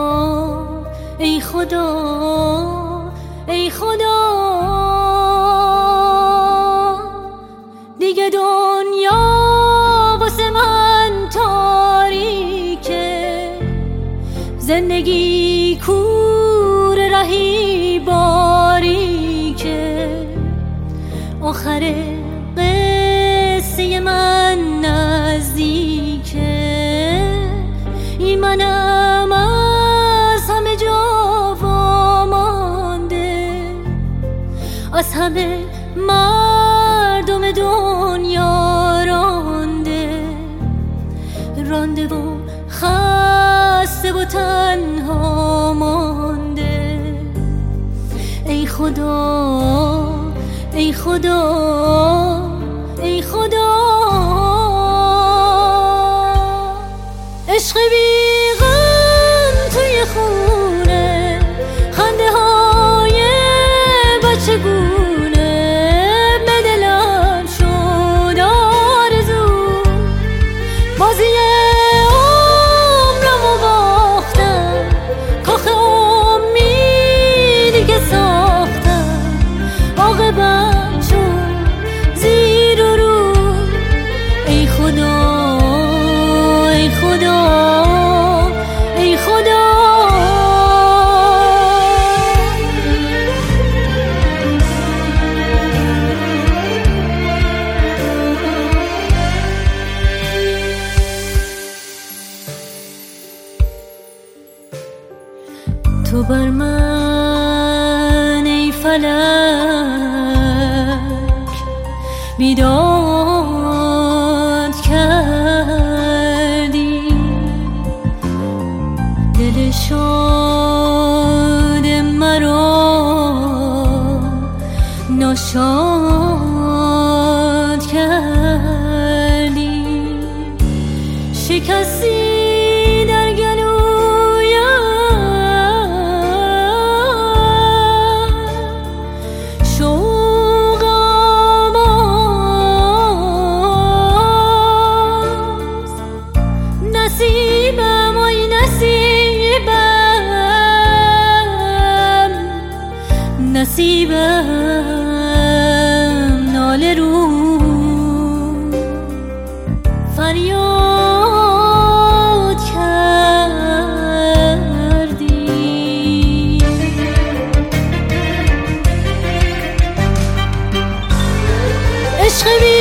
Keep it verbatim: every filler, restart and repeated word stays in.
ای خدا ای خدا دیگه دنیا واسه من تاریکه، زندگی کور رهی باریکه، آخر قصه من نزدیکه، ایمانم از همه جا وامانده، از همه مردم دنیا رانده رانده و خسته و تنها مانده. ای خدا ای خدا ای خدا عشق بی غم توی خونه، خنده های بچه گونه، به دلم شد آرزو، بازی عمرمو باختم، کاخ امیدی که ساختم عاقبت شد زیر و رو. ای خدا ای خدا ای خدا تو بر من ای فلک بیداد کردی، دل شاد مرا ناشاد کردی، شکستی در گلویم شوق آماز، نصیبم وای نصیبم نصیبم ناله رو فریاد کردی. عشق